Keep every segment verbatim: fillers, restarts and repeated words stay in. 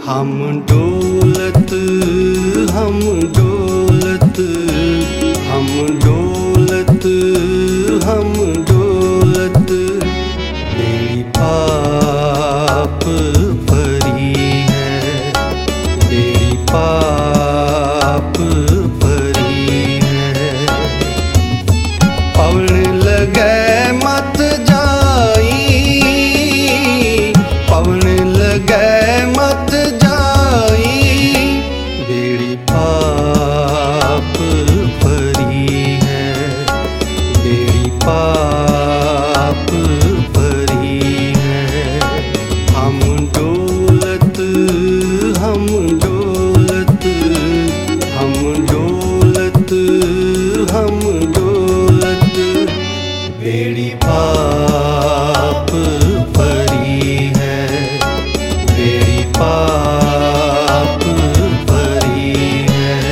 हम डोलत हम डोलत हम डोलत हम डोलत मेरी पाप भरी है, मेरी पाप भरी है। पवन लगे मत जाई, पवन लगे मत जाई, मेरी पाप भरी है, मेरी पाप भरी है। हम डोलत हम डोलत हम डोलत हम डोलत मेरी पाप भरी है, मेरी पाप भरी है।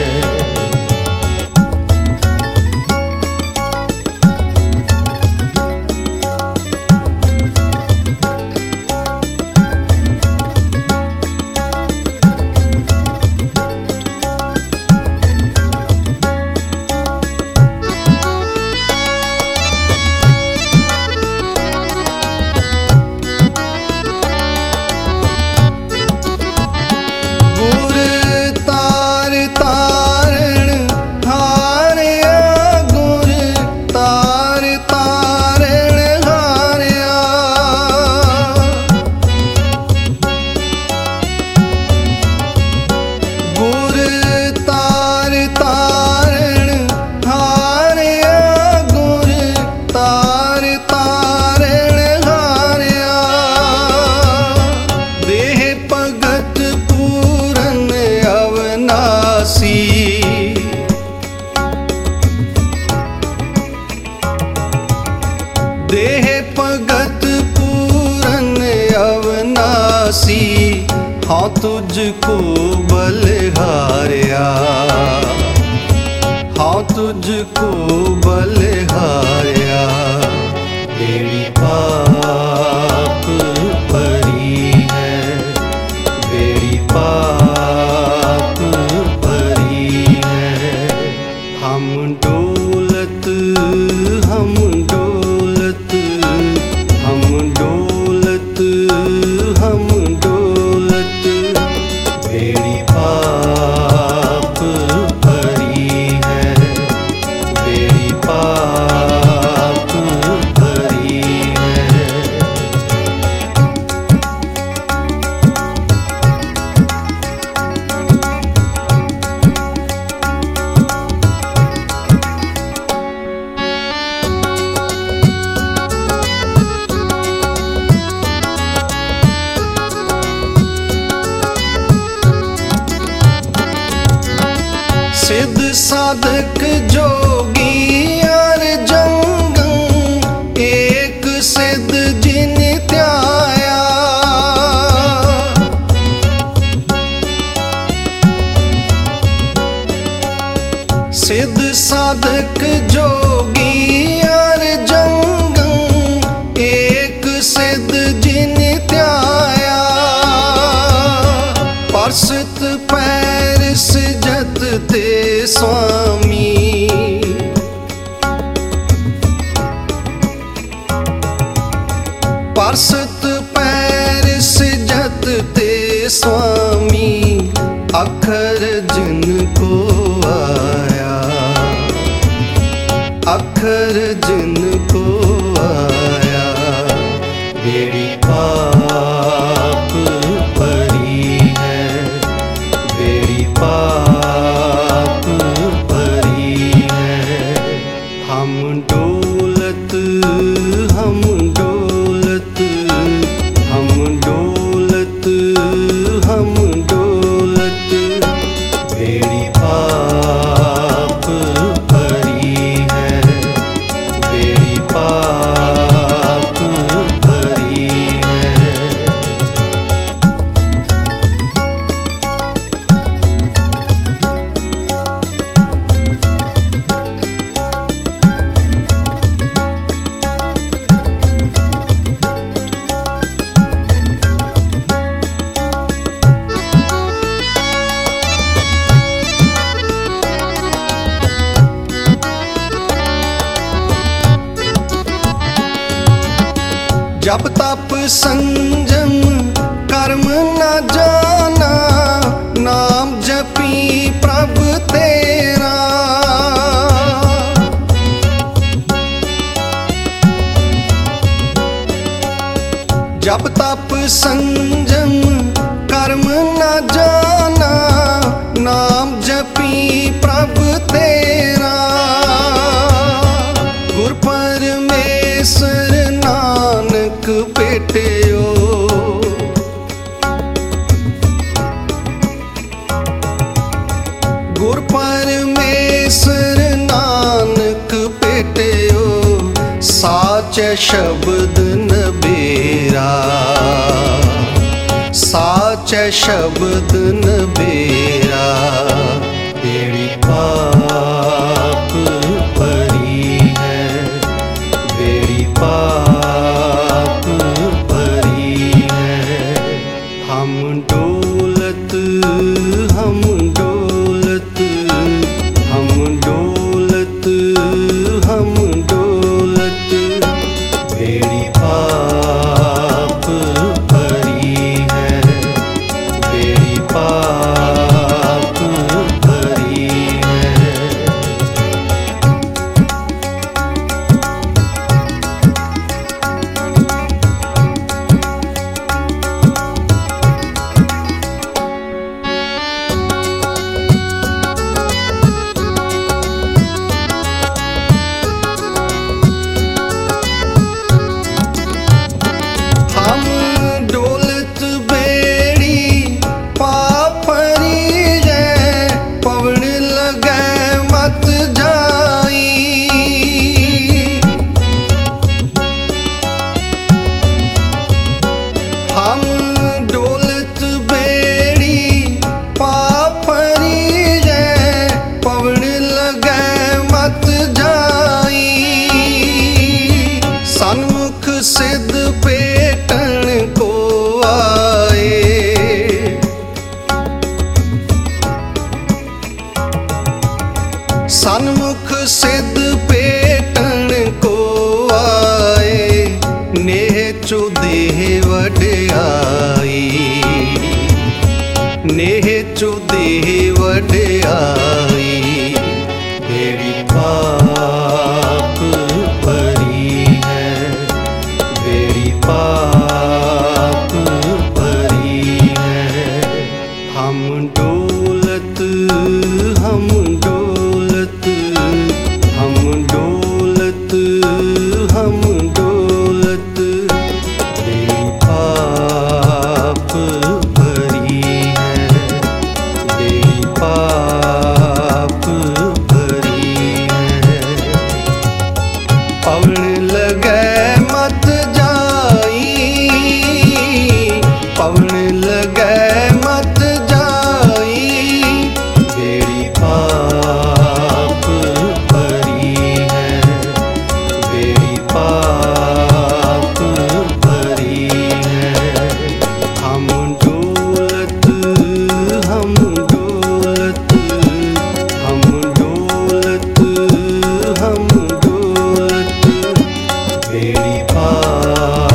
देह भगत पूरन अवनासी, हाँ तुझको बलिहारिया, हाँ तुझको बलिहारिया। मेरी पाप भरी है, मेरी पाप भरी है। हम डोलत हम डोलत हम डोलत हम डोलत मेरी पाप भरी है, मेरी पाप भरी है। सिद्ध साधक जोगी और जंगम, एक सिद्ध जिन त्याया। सिद्ध साधक जोगी और जंगम, एक सिद्ध जिन त्याया। परसत पैर सिजत ते स्वामी, परसत पैर सिजत ते स्वामी। अखर जिनको आया, अखर जिनको आया, मेरी पाप भरी है, मेरी पाप भरी है। हम डोलत हम डोलत हम डोलत हम डोलत मेरी पाप भरी है, मेरी पाप भरी है। जप तप संजम कर्म न जाना, नाम जपी प्रभु तेरा। जप तप संजम कर्म न जाना, नाम जपी प्रभु तेरा। गुर परमेश्वर नानक भेटियो, गुर परमेश्वर नानक भेटियो, साचे शब्द नबेरा, साचे शब्द नबेरा। बेड़ी पाप भरी है, बेड़ी पाप भरी है। हम डोलत हम डोलत हम डोलत हम डोलत, बेड़ी पाप भरी है, बेड़ी पाप भरी है। हम डोलत बेड़ी पाप भरी है, पवन लगे मत जाई। हम डोलत बेड़ी पाप भरी है, पवन लगे मत जाई। सन्मुख सिद्ध पेटन को आए, सन्मुख सिद्ध पेटन को आए। नेह चो देह वड्याई, नेह चो देह वड्याई। बेड़ी पाप भरी है, बेड़ी पाप भरी है। हम डोलत हम डोलत हम डोलत हम डोलत, बेड़ी पाप भरी है, बेड़ी पाप भरी है। पवन लगे मत जाई, पवन लगे मत जाई। बेड़ी पाप भरी है, बेड़ी पाप भरी है। हम डोलत हम डोलत हम डोलत हम डोलत, बेड़ी पाप